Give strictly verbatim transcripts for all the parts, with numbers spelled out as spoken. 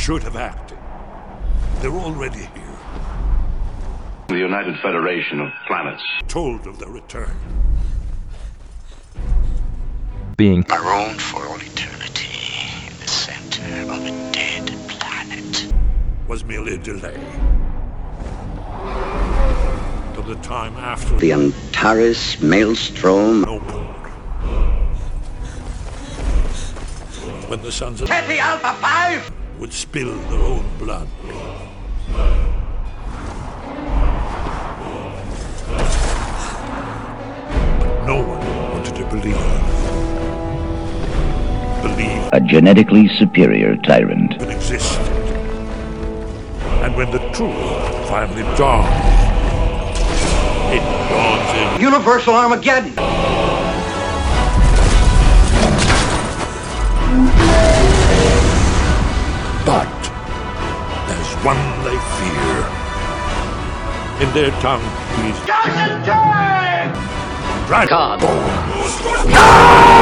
should have acted. They're already here. The United Federation of Planets Told of their return. Being marooned for all eternity in the center of a dead planet Was merely a delay. Till the time after The Antares Maelstrom. no more. When the sons of Teddy Alpha five! would spill their own blood. But no one wanted to believe. Believe A genetically superior tyrant. it existed. And when the truth finally dawns, it dawns in Universal Armageddon! but there's one they fear. In their tongue, he's Dragonborn.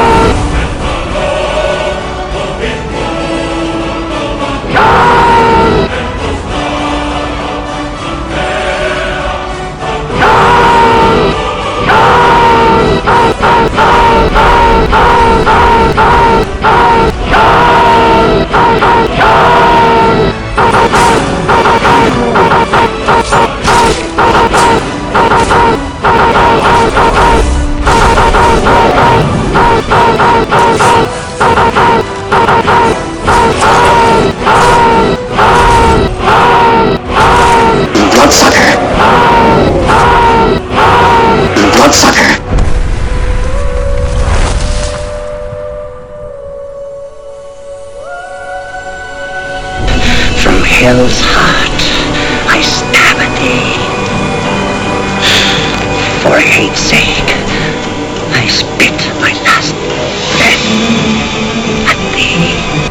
Bloodsucker! Bloodsucker! From hell's heart, I stab at thee. For hate's sake, I spit my last breath at thee.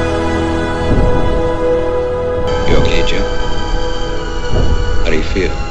You okay, Joe? How do you feel?